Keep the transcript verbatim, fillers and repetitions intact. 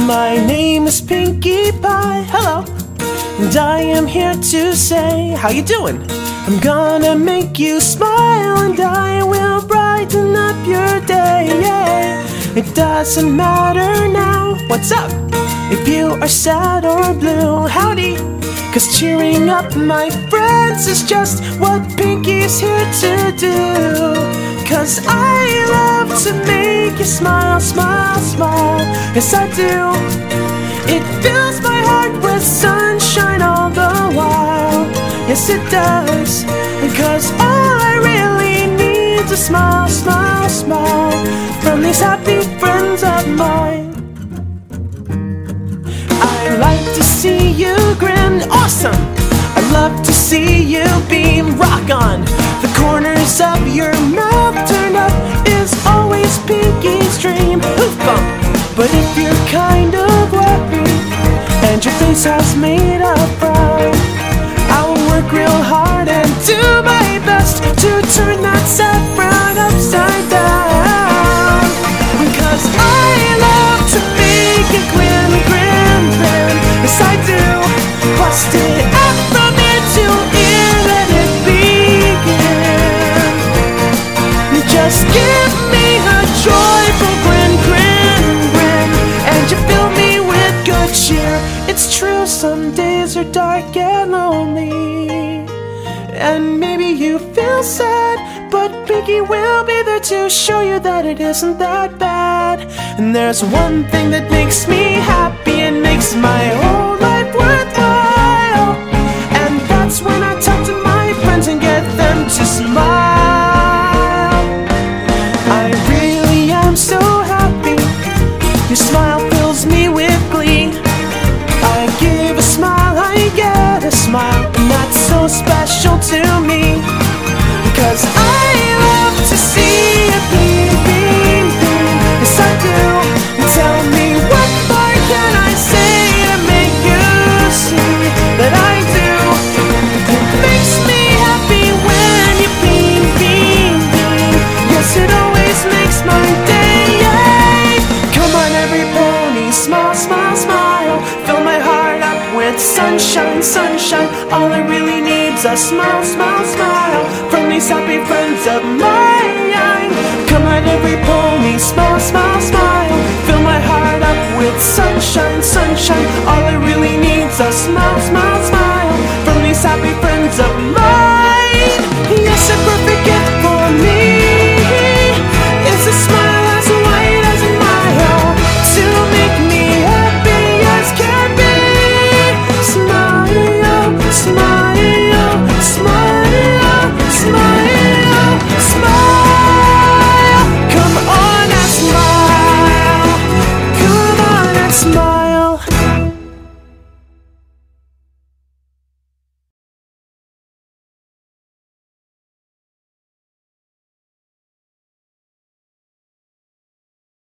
My name is Pinkie Pie, hello, and I am here to say, how you doing? I'm gonna make you smile and I will brighten up your day, yeah. It doesn't matter now, what's up? If you are sad or blue, howdy. Cause cheering up my friends is just what Pinkie's here to do. Cause I love to make you smile, smile, smile. Yes I do. It fills my heart with sunshine all the while. Yes it does. Cause all I really need is a smile, smile, smile from these happy friends of mine. I like to see you grin, awesome. I love to see you beam, rock on. The corners of your mouth turned up is always Pinkie's dream. Oof bump. But if you're kind of worried and your face has made a frown, I will work real hard and do my best to turn that sad frown upside down. Because I love to make you grin, grin, grin. Yes I do. Bust it up from ear to ear, let it begin. Just give me a joyful grin, grin, grin, and you fill me with good cheer. It's true, some days are dark and lonely, and maybe you feel sad, but Pinkie will be there to show you that it isn't that bad. And there's one thing that makes me happy and makes my whole life worthwhile, and that's when I talk to my friends and get them to smile. I really am so happy. Your smile fills me with glee. I give a smile, I get a smile, and that's so special to me. Because I love to see you beam, beam, beam. Yes I do. Tell me what more can I say to make you see that I do. It makes me happy when you beam, beam, beam. Yes, it always makes my day, yay. Come on every pony, smile, smile, smile. Fill my heart up with sunshine, sunshine. All I really need's a smile, smile, smile from these happy friends of mine. Come on every pony, smile, smile, smile. Fill my heart up with sunshine, sunshine. All I really need's a smile, smile, smile from these happy friends of mine. Yes, a perfect gift